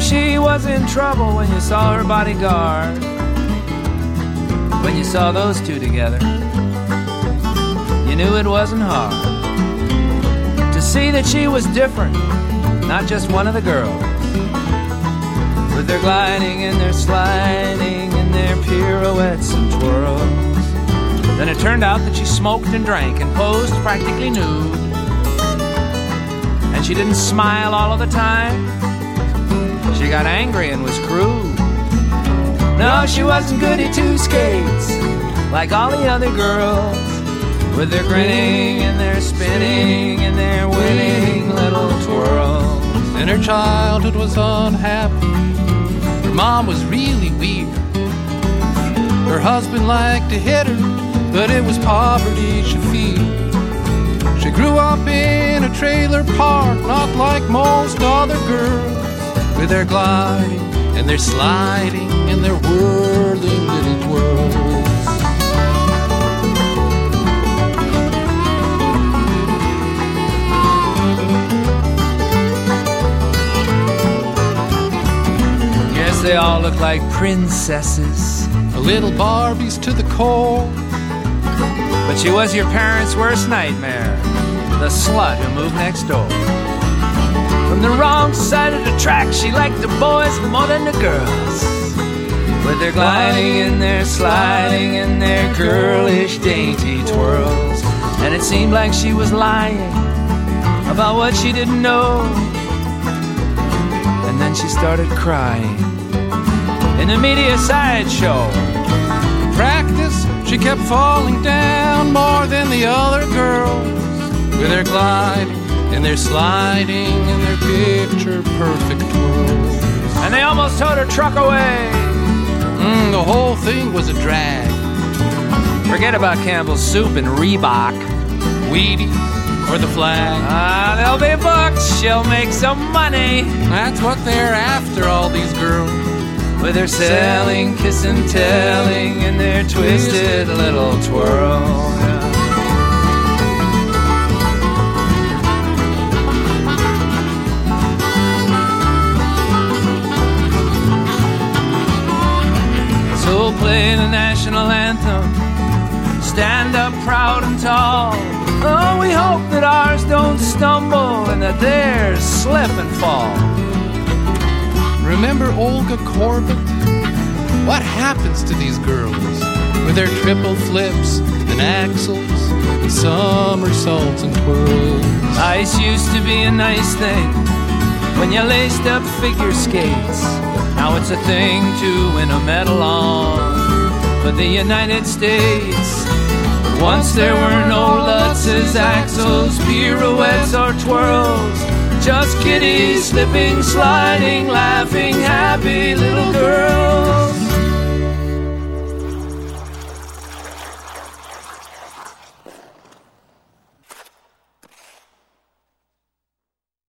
she was in trouble when you saw her bodyguard. When you saw those two together, you knew it wasn't hard to see that she was different, not just one of the girls. With their gliding and their sliding and their pirouettes and twirls. Then it turned out that she smoked and drank and posed practically nude. And she didn't smile all of the time. She got angry and was crude. No, she wasn't goody two-skates like all the other girls, with their grinning and their spinning and their winning little twirls. And her childhood was unhappy. Her mom was really weird. Her husband liked to hit her, but it was poverty she feared. She grew up in a trailer park, not like most other girls, with their gliding and their sliding and their whirling little twirls. They all look like princesses, a little Barbies to the core. But she was your parents' worst nightmare, the slut who moved next door. From the wrong side of the track, she liked the boys more than the girls, with their gliding and their sliding and their girlish dainty twirls. And it seemed like she was lying about what she didn't know. And then she started crying in the media sideshow. In practice, she kept falling down more than the other girls, with their gliding and their sliding and their picture-perfect twirls. And they almost towed her truck away. The whole thing was a drag. Forget about Campbell's Soup and Reebok, Wheaties, or the flag. There'll be books, she'll make some money. That's what they're after, all these girls. With their selling, kiss and telling, and their twisted little twirl. So play the national anthem, stand up proud and tall. Oh, we hope that ours don't stumble and that theirs slip and fall. Remember Olga Korbut? What happens to these girls with their triple flips and axles and somersaults and twirls? Ice used to be a nice thing when you laced up figure skates. Now it's a thing to win a medal on for the United States. Once there were no Lutzes, axles, pirouettes, or twirls. Just kiddies, slipping, sliding, laughing, happy little girls.